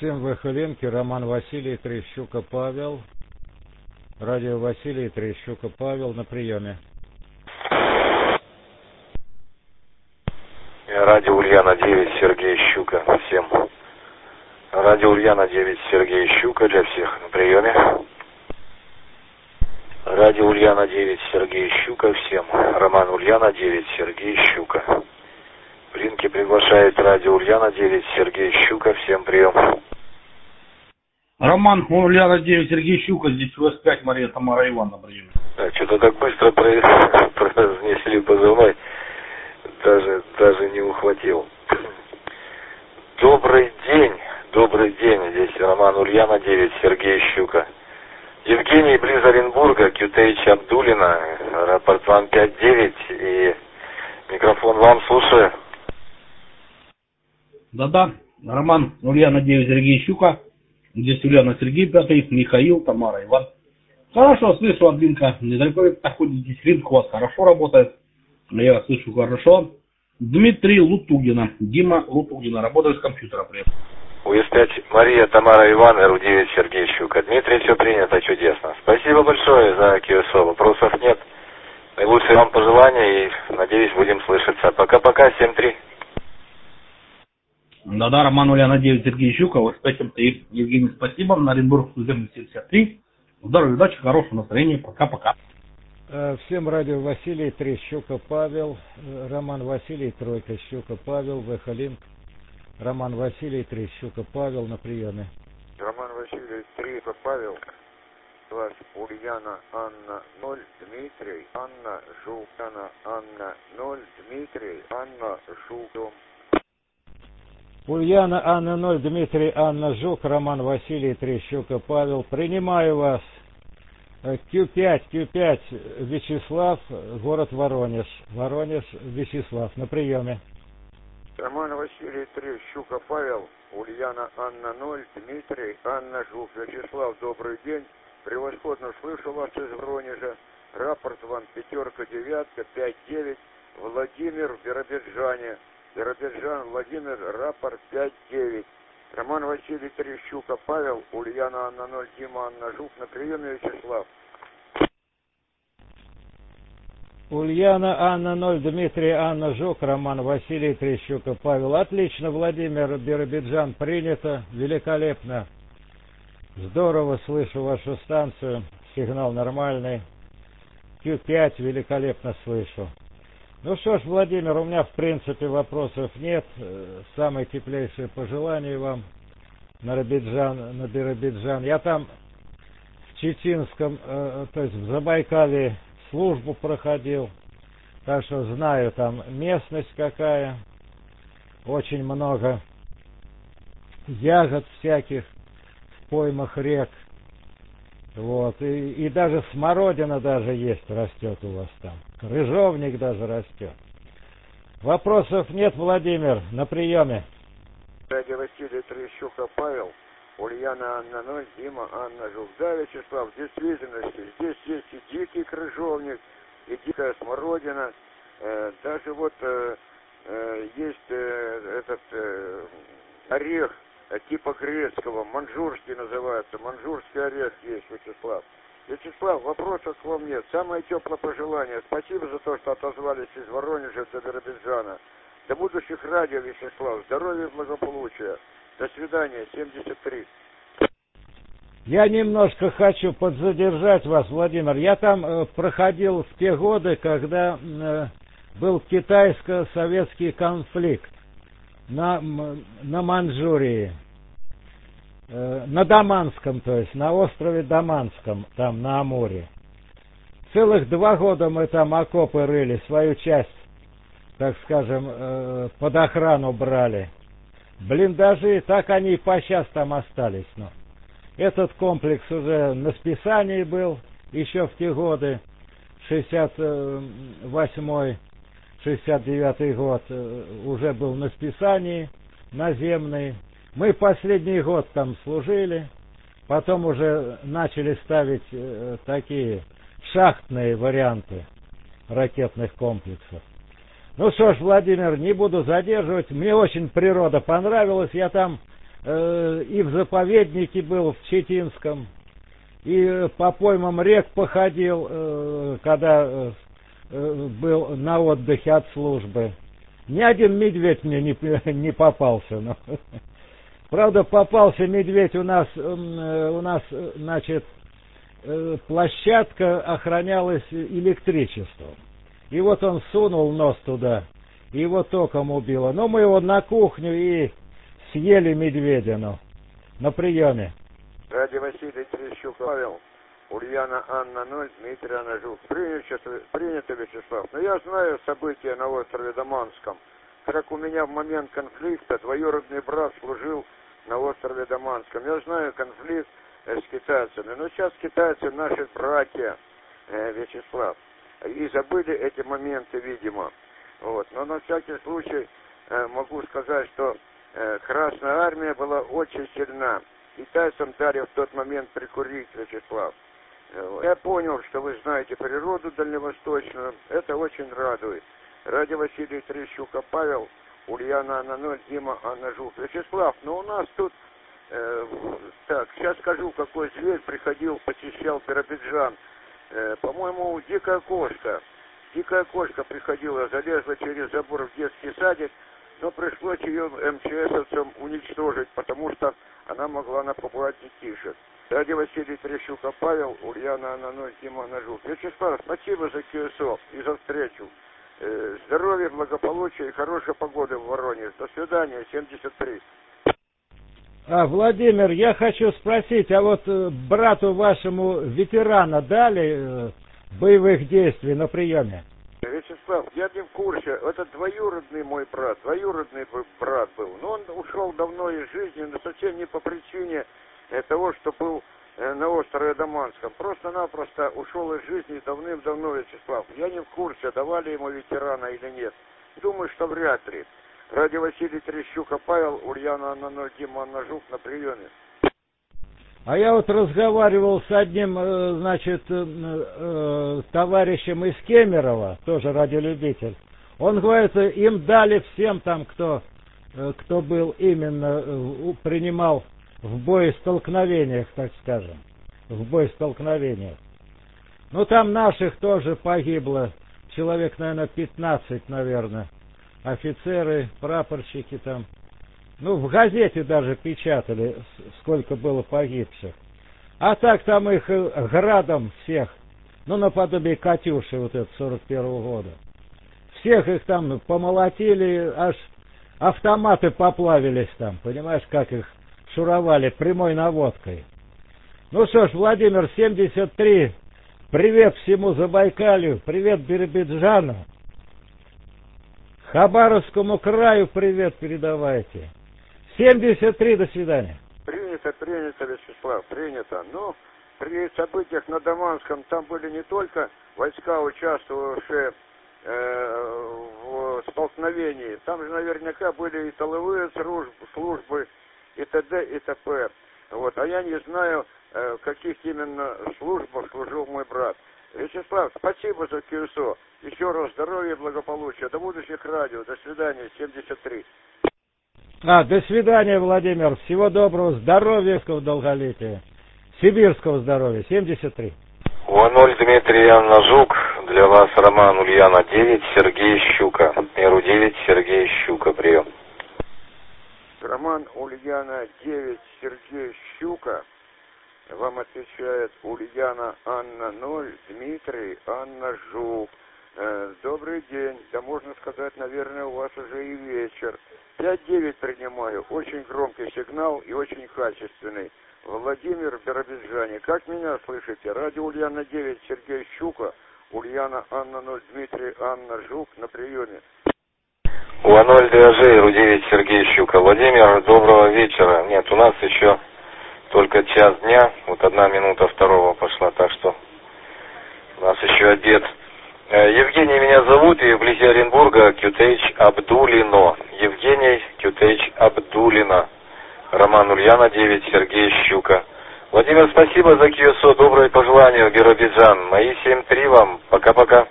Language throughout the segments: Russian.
Всем Вахаленки, Роман Василий, Трещука Павел. Радио Василий, Трещука Павел на приеме. Радио Ульяна 9, Сергей Щука. Всем. Радио Ульяна 9, Сергей Щука для всех на приеме. Радио Ульяна 9, Сергей Щука. Всем. Роман Ульяна 9, Сергей Щука. Блинки приглашает радио Ульяна 9, Сергей Щука. Всем прием. Роман Ульяна 9, Сергей Щука. Здесь УС-5, Мария Тамара Ивановна на приеме. Так, что-то так быстро произнесли позывной. Даже не ухватил. Добрый день. Здесь Роман Ульяна 9, Сергей Щука. Евгений близ Оренбурга, QTH Абдулина, рапорт вам 5-9 и микрофон вам, слушаю. Да-да, Роман Ульяна 9, Сергей Щука. Здесь Ульяна Сергей 5, Михаил, Тамара Иван. Хорошо, слышу, Адвинка. Недалеко находитесь, линк у вас хорошо работает. Я вас слышу хорошо. Дмитрий Лутугина. Дима Лутугина. Работает с компьютера. Привет. УС-5 Мария Тамара Иван, РУ-9 Сергей Щука. Дмитрий, все принято, чудесно. Спасибо большое за QSO. Вопросов нет. Наилучшие вам пожелания и, надеюсь, будем слышаться. Пока-пока, 7-3. Да-да, Роман Ульяна 9, Сергей Щука. Вот с этим и Евгений, спасибо. На Оренбург 73. Здоровья, удачи, хорошего настроения. Пока-пока. Всем радио Василий, Трещука Павел. Роман Василий, Тройка, Щука Павел, Вахалинг. Роман Василий, Трещука Павел на приеме. Роман Василий, Трещука Павел. Класс Ульяна Анна 0, Дмитрий, Анна Жукана, Анна 0, Дмитрий, Анна Жуком. Ульяна Анна 0, Дмитрий, Анна Жук, Роман Василий, Трещука Павел. Принимаю вас. Q5, Вячеслав, город Воронеж. Воронеж, Вячеслав, на приеме. Роман Василий, Трещука Павел, Ульяна Анна 0, Дмитрий, Анна Жук. Вячеслав, добрый день. Превосходно слышу вас из Воронежа. Рапорт вам 5-9, 5-9. Владимир в Биробиджане. Биробиджан, Владимир, рапорт 5-9. Роман Василий, Трещука Павел, Ульяна Анна 0, Дима Анна Жук. На приеме, Вячеслав. Ульяна Анна 0, Дмитрий Анна Жук, Роман Василий, Трещука Павел. Отлично, Владимир, Биробиджан, принято. Великолепно. Здорово слышу вашу станцию. Сигнал нормальный. Q5 великолепно слышу. Ну что ж, Владимир, у меня в принципе вопросов нет. Самые теплейшие пожелания вам на Биробиджан. Я там в Читинском, то есть в Забайкалье службу проходил. Так что знаю там местность какая. Очень много ягод всяких в поймах рек. Вот, и даже смородина даже есть, растет у вас там. Крыжовник даже растет. Вопросов нет, Владимир, на приеме. Радио Василий, Трещука Павел, Ульяна Анна 0, Дима Анна Жук. Да, Вячеслав, в действительности, здесь есть и дикий крыжовник, и дикая смородина. Даже вот есть этот орех типа грецкого, манжурский называется, манжурский орех есть, Вячеслав. Вячеслав, вопросов к вам нет. Самое теплое пожелание. Спасибо за то, что отозвались из Воронежа до Биробиджана. До будущих радио, Вячеслав. Здоровья и благополучия. До свидания, 73. Я немножко хочу подзадержать вас, Владимир. Я там проходил в те годы, когда был китайско-советский конфликт на Манчжурии. На Даманском, то есть, на острове Даманском, там, на Амуре. Целых 2 года мы там окопы рыли, свою часть, так скажем, под охрану брали. Блиндажи, так они и по сейчас там остались. Но этот комплекс уже на списании был, еще в те годы, 68-й, 69-й год, уже был на списании, наземный. Мы последний год там служили, потом уже начали ставить такие шахтные варианты ракетных комплексов. Ну что ж, Владимир, не буду задерживать. Мне очень природа понравилась. Я там и в заповеднике был, в Читинском, и по поймам рек походил, когда был на отдыхе от службы. Ни один медведь мне не попался. Но. Правда, попался медведь у нас, значит, площадка охранялась электричеством. И вот он сунул нос туда, и его током убило. Но мы его на кухню и съели медведину на приеме. Ради Василий Трещук, Павел, Ульяна Анна 0, Дмитрий Анна Жук. Принято, Вячеслав. Но я знаю события на острове Даманском. Как у меня в момент конфликта двоюродный брат служил на острове Даманском. Я знаю конфликт с китайцами. Но сейчас китайцы наши братья, Вячеслав. И забыли эти моменты, видимо. Вот. Но на всякий случай могу сказать, что Красная Армия была очень сильна. Китайцам дали в тот момент прикурить, Вячеслав. Я понял, что вы знаете природу дальневосточную. Это очень радует. Ради Василия Трещука, Павел, Ульяна Анна 0, Дима Анна Жук. Вячеслав, но у нас тут... так, сейчас скажу, какой зверь приходил, посещал Биробиджан. По-моему, дикая кошка. Дикая кошка приходила, залезла через забор в детский садик, но пришлось ее МЧСовцам уничтожить, потому что она могла напугать детишек. Ради Василий Трещука, Павел, Ульяна Анна 0, Дима Анна Жук. Вячеслав, спасибо за КСО и за встречу. Здоровья, благополучия и хорошей погоды в Воронеже. До свидания, 73. Владимир, я хочу спросить, а вот брату вашему ветерана дали боевых действий на приеме? Вячеслав, я не в курсе. Это двоюродный мой брат, двоюродный брат был. Но он ушел давно из жизни, но совсем не по причине того, что был на острове Даманском. Просто-напросто ушел из жизни давным-давно, Вячеслав. Я не в курсе, давали ему ветерана или нет. Думаю, что вряд ли. Ради Василий Трещука, Павел, Ульяна Анна 0, Дима Анна Жук на приеме. А я вот разговаривал с одним, значит, товарищем из Кемерово, тоже радиолюбитель. Он говорит, им дали всем там, кто был именно, принимал в боестолкновениях, так скажем. В боестолкновениях. Ну, там наших тоже погибло. Человек, наверное, 15, наверное. Офицеры, прапорщики там. Ну, в газете даже печатали, сколько было погибших. А так там их градом всех. Ну, наподобие Катюши вот это 41-го года. Всех их там помолотили, аж автоматы поплавились там. Понимаешь, как их шуровали прямой наводкой. Ну что ж, Владимир, 73. Привет всему Забайкалью, привет Биробиджану. Хабаровскому краю привет передавайте. 73, до свидания. Принято, Вячеслав, принято. Но при событиях на Даманском там были не только войска, участвовавшие в столкновении. Там же наверняка были и тыловые службы, и т.д. и т.п. Вот. А я не знаю, в каких именно службах служил мой брат. Вячеслав, спасибо за КСО. Еще раз здоровья и благополучия. До будущих радио. До свидания. 73. До свидания, Владимир. Всего доброго. Здоровья, долголетия. Сибирского здоровья. 73. УА-0, Дмитрий Анна Жук. Для вас Роман Ульяна 9, Сергей Щука. Меру 9, Сергей Щука. Прием. Роман Ульяна 9, Сергей Щука. Вам отвечает Ульяна Анна 0, Дмитрий Анна Жук. Добрый день. Да можно сказать, наверное, у вас уже и вечер. 5-9 принимаю. Очень громкий сигнал и очень качественный. Владимир в Биробиджане. Как меня слышите? Радио Ульяна 9, Сергей Щука. Ульяна Анна 0, Дмитрий Анна Жук на приеме. УА-0, ДАЖ, РУ-9, Сергей Щука. Владимир, доброго вечера. Нет, у нас еще только час дня. Вот 1 минута 2 пошла, так что у нас еще обед. Евгений меня зовут, и вблизи Оренбурга Кютейч Абдулино. Евгений Кютейч Абдулино. Роман Ульяна 9, Сергей Щука. Владимир, спасибо за КСО, добрые пожелания в Биробиджан. Мои 7-3 вам. Пока-пока.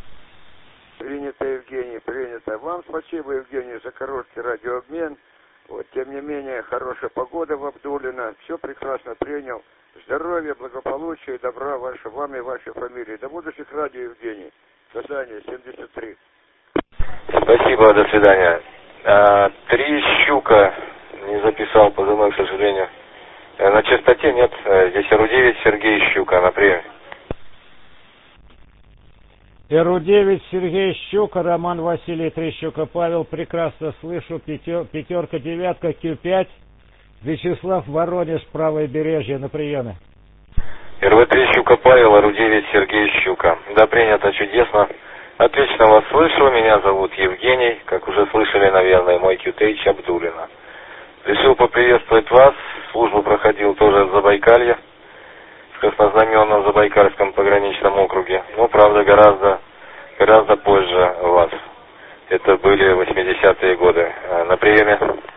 Принято, Евгений, принято. Вам спасибо, Евгений, за короткий радиообмен. Вот, тем не менее, хорошая погода в Абдулино, все прекрасно принял. Здоровья, благополучия и добра вам и вашей фамилии. До будущих радио, Евгений. До свидания, 73. Спасибо, до свидания. Трещука, не записал позывной, к сожалению. На частоте нет, здесь РУ-9 Сергей Щука, на приеме. РУ-9 Сергей Щука, Роман Василий Трещука, Павел, прекрасно слышу, пятерка, девятка, Q5, Вячеслав, Воронеж, правое бережье, на приеме. РВ-3 Щука Павел, РУ-9 Сергей Щука. Да, принято, чудесно. Отлично вас слышу, меня зовут Евгений, как уже слышали, наверное, мой QTH Абдулино. Решил поприветствовать вас, службу проходил тоже в Забайкалье, в Краснознаменном Забайкальском пограничном округе, но, правда, гораздо позже вас. Это были 80-е годы. На приеме.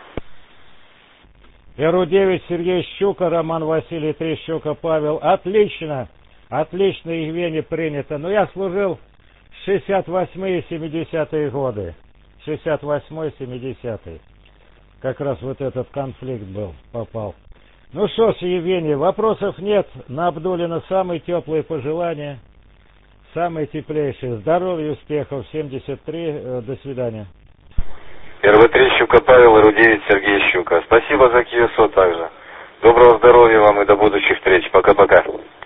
РУ-9 Сергей Щука, Роман Василий Трещука, Павел. Отлично, отлично, Евгений, принято. Но я служил в 68-е и 70-е годы. 68-й, 70-й. Как раз вот этот конфликт был, попал. Ну что ж, Евгений, вопросов нет. На Абдулино самые теплые пожелания, самые теплейшие. Здоровья, успехов. 73. До свидания. РВ-3 Щука Павел, РУ-9 Сергей Щука. Спасибо за КИОСО также. Доброго здоровья вам и до будущих встреч. Пока-пока.